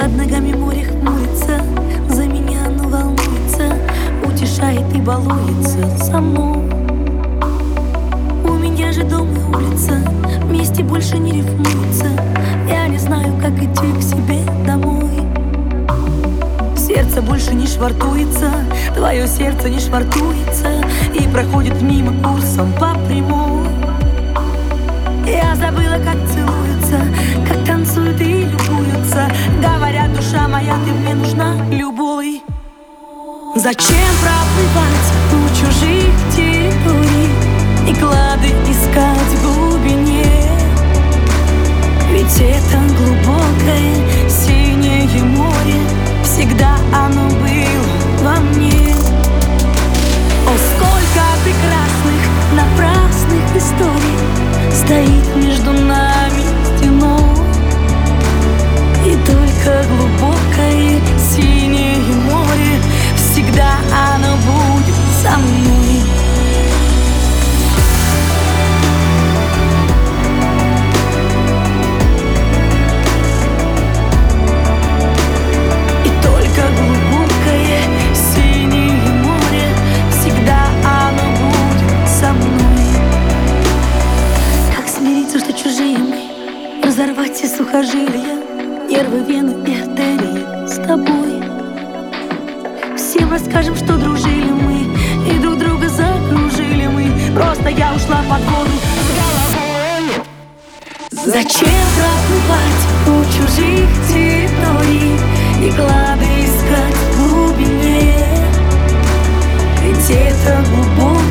Под ногами море хмурится, за меня оно волнуется, утешает и балуется со мной. У меня же дом и улица, вместе больше не рифмуется. Я не знаю, как идти к себе домой. Сердце больше не швартуется, твое сердце не швартуется и проходит мимо курсом по прямой. Я забыла, как целуются, как танцуют и любуются. Говорят, душа моя, ты мне нужна любой. Зачем проплывать у чужих территорий и клады искать в глубине? Ведь это глубокое синее море, всегда оно было во мне. О, сколько прекрасных, напрасных историй стоит между нами стеной, и только глубокое синее море, всегда оно будет со мной. И только глубокое синее море, всегда оно будет со мной. Как смириться, что чужие мы, разорвать все сухожилия, нервы, вены и артерии с тобой. Всем расскажем, что дружили мы и друг друга закружили мы. Просто я ушла под воду с головой. Зачем проплывать у чужих территорий и клады искать в глубине? Ведь это глубоко